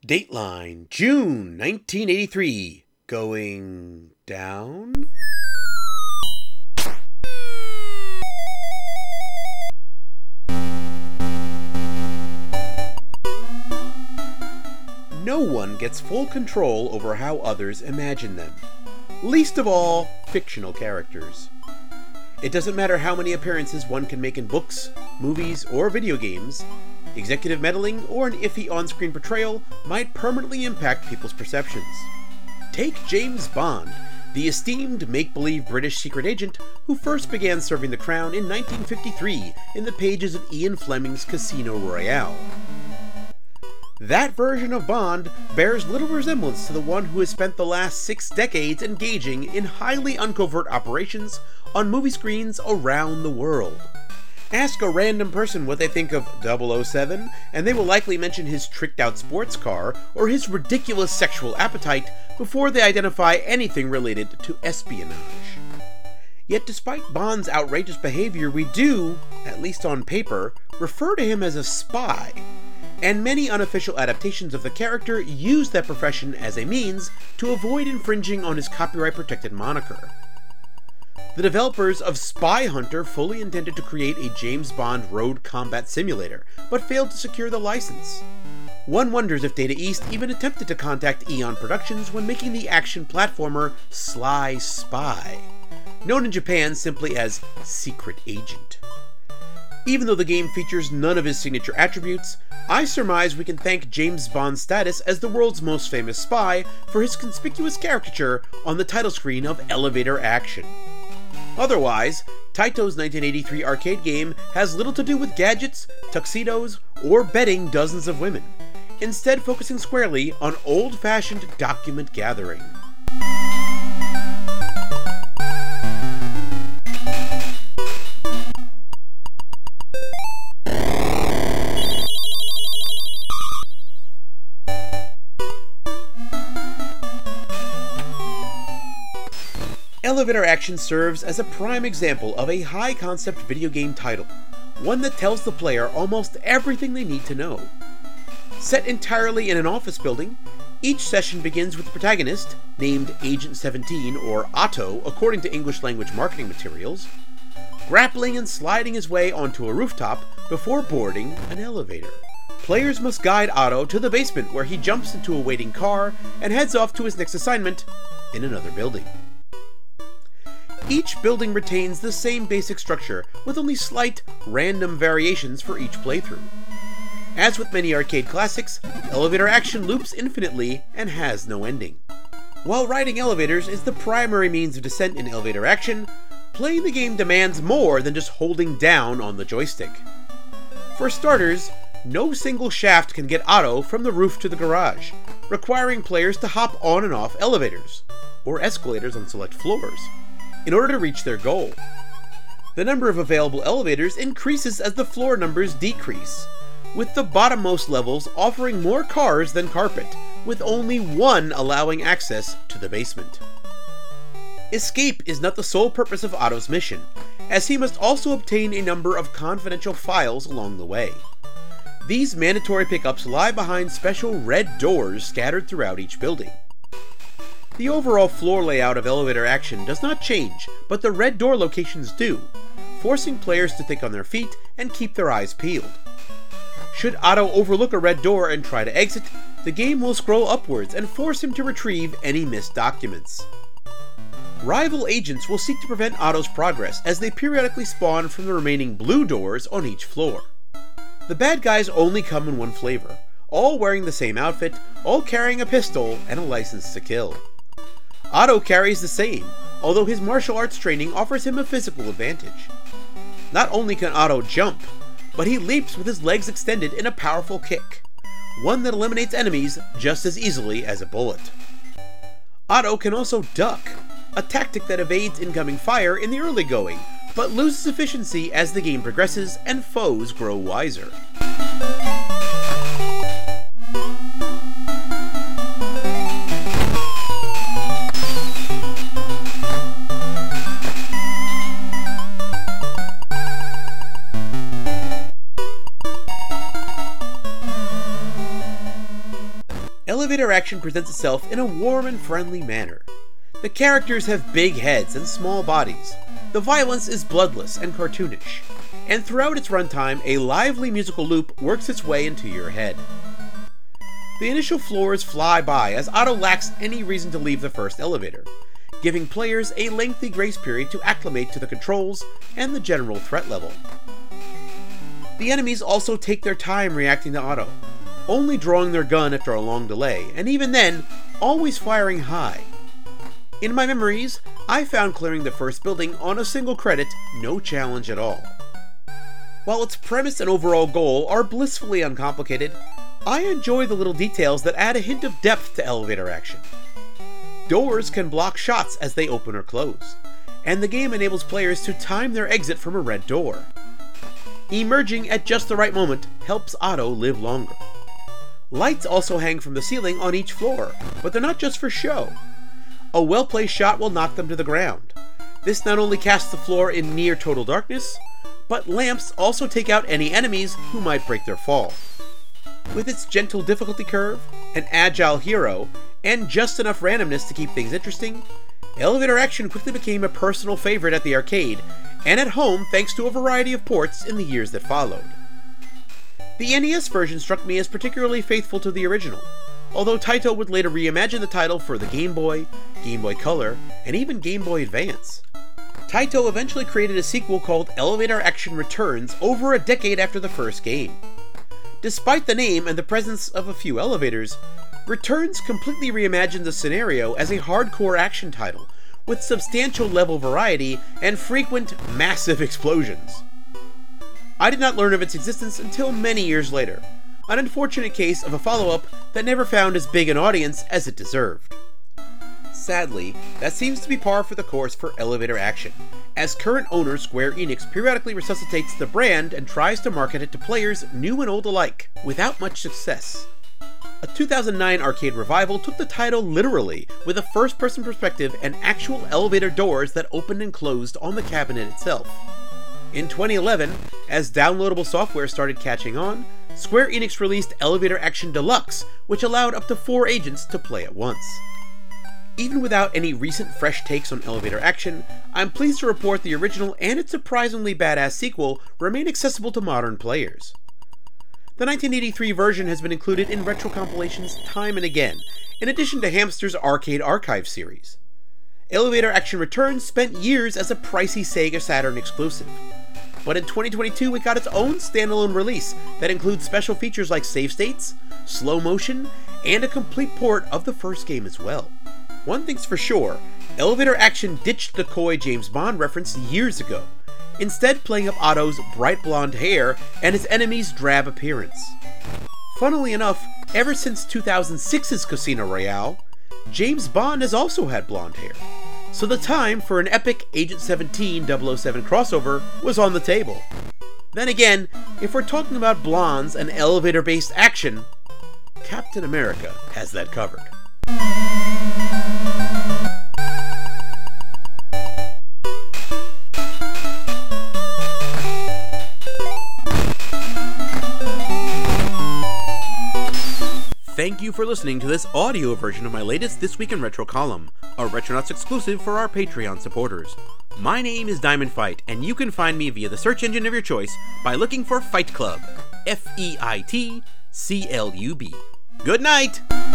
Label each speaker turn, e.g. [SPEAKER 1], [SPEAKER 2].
[SPEAKER 1] Dateline, June 1983. Going down? No one gets full control over how others imagine them. Least of all, fictional characters. It doesn't matter how many appearances one can make in books, movies, or video games. Executive meddling or an iffy on-screen portrayal might permanently impact people's perceptions. Take James Bond, the esteemed make-believe British secret agent who first began serving the crown in 1953 in the pages of Ian Fleming's Casino Royale. That version of Bond bears little resemblance to the one who has spent the last 6 decades engaging in highly uncovert operations on movie screens around the world. Ask a random person what they think of 007, and they will likely mention his tricked-out sports car or his ridiculous sexual appetite before they identify anything related to espionage. Yet despite Bond's outrageous behavior, we do, at least on paper, refer to him as a spy, and many unofficial adaptations of the character use that profession as a means to avoid infringing on his copyright-protected moniker. The developers of Spy Hunter fully intended to create a James Bond road combat simulator, but failed to secure the license. One wonders if Data East even attempted to contact Eon Productions when making the action platformer Sly Spy, known in Japan simply as Secret Agent. Even though the game features none of his signature attributes, I surmise we can thank James Bond's status as the world's most famous spy for his conspicuous caricature on the title screen of Elevator Action. Otherwise, Taito's 1983 arcade game has little to do with gadgets, tuxedos, or bedding dozens of women, instead focusing squarely on old-fashioned document gathering. Elevator Action serves as a prime example of a high-concept video game title, one that tells the player almost everything they need to know. Set entirely in an office building, each session begins with the protagonist, named Agent 17 or Otto according to English language marketing materials, grappling and sliding his way onto a rooftop before boarding an elevator. Players must guide Otto to the basement where he jumps into a waiting car and heads off to his next assignment in another building. Each building retains the same basic structure, with only slight, random variations for each playthrough. As with many arcade classics, Elevator Action loops infinitely and has no ending. While riding elevators is the primary means of descent in Elevator Action, playing the game demands more than just holding down on the joystick. For starters, no single shaft can get Otto from the roof to the garage, requiring players to hop on and off elevators, or escalators on select floors, in order to reach their goal. The number of available elevators increases as the floor numbers decrease, with the bottommost levels offering more cars than carpet, with only one allowing access to the basement. Escape is not the sole purpose of Otto's mission, as he must also obtain a number of confidential files along the way. These mandatory pickups lie behind special red doors scattered throughout each building. The overall floor layout of Elevator Action does not change, but the red door locations do, forcing players to think on their feet and keep their eyes peeled. Should Otto overlook a red door and try to exit, the game will scroll upwards and force him to retrieve any missed documents. Rival agents will seek to prevent Otto's progress as they periodically spawn from the remaining blue doors on each floor. The bad guys only come in one flavor, all wearing the same outfit, all carrying a pistol and a license to kill. Otto carries the same, although his martial arts training offers him a physical advantage. Not only can Otto jump, but he leaps with his legs extended in a powerful kick, one that eliminates enemies just as easily as a bullet. Otto can also duck, a tactic that evades incoming fire in the early going, but loses efficiency as the game progresses and foes grow wiser. Elevator Action presents itself in a warm and friendly manner. The characters have big heads and small bodies. The violence is bloodless and cartoonish. And throughout its runtime, a lively musical loop works its way into your head. The initial floors fly by as Otto lacks any reason to leave the first elevator, giving players a lengthy grace period to acclimate to the controls and the general threat level. The enemies also take their time reacting to Otto, only drawing their gun after a long delay, and even then, always firing high. In my memories, I found clearing the first building on a single credit no challenge at all. While its premise and overall goal are blissfully uncomplicated, I enjoy the little details that add a hint of depth to Elevator Action. Doors can block shots as they open or close, and the game enables players to time their exit from a red door. Emerging at just the right moment helps Otto live longer. Lights also hang from the ceiling on each floor, but they're not just for show. A well-placed shot will knock them to the ground. This not only casts the floor in near total darkness, but lamps also take out any enemies who might break their fall. With its gentle difficulty curve, an agile hero, and just enough randomness to keep things interesting, Elevator Action quickly became a personal favorite at the arcade, and at home thanks to a variety of ports in the years that followed. The NES version struck me as particularly faithful to the original, although Taito would later reimagine the title for the Game Boy, Game Boy Color, and even Game Boy Advance. Taito eventually created a sequel called Elevator Action Returns over a decade after the first game. Despite the name and the presence of a few elevators, Returns completely reimagined the scenario as a hardcore action title, with substantial level variety and frequent, massive explosions. I did not learn of its existence until many years later, an unfortunate case of a follow-up that never found as big an audience as it deserved. Sadly, that seems to be par for the course for Elevator Action, as current owner Square Enix periodically resuscitates the brand and tries to market it to players new and old alike, without much success. A 2009 arcade revival took the title literally, with a first-person perspective and actual elevator doors that opened and closed on the cabinet itself. In 2011, as downloadable software started catching on, Square Enix released Elevator Action Deluxe, which allowed up to 4 agents to play at once. Even without any recent fresh takes on Elevator Action, I'm pleased to report the original and its surprisingly badass sequel remain accessible to modern players. The 1983 version has been included in retro compilations time and again, in addition to Hamster's Arcade Archive series. Elevator Action Returns spent years as a pricey Sega Saturn exclusive, but in 2022 it got its own standalone release that includes special features like save states, slow motion, and a complete port of the first game as well. One thing's for sure, Elevator Action ditched the coy James Bond reference years ago, instead playing up Otto's bright blonde hair and his enemy's drab appearance. Funnily enough, ever since 2006's Casino Royale, James Bond has also had blonde hair, so the time for an epic Agent 17 007 crossover was on the table. Then again, if we're talking about blondes and elevator-based action, Captain America has that covered. Thank you for listening to this audio version of my latest This Week in Retro column, a Retronauts exclusive for our Patreon supporters. My name is Diamond Fight, and you can find me via the search engine of your choice by looking for Fight Club, F-E-I-T-C-L-U-B. Good night!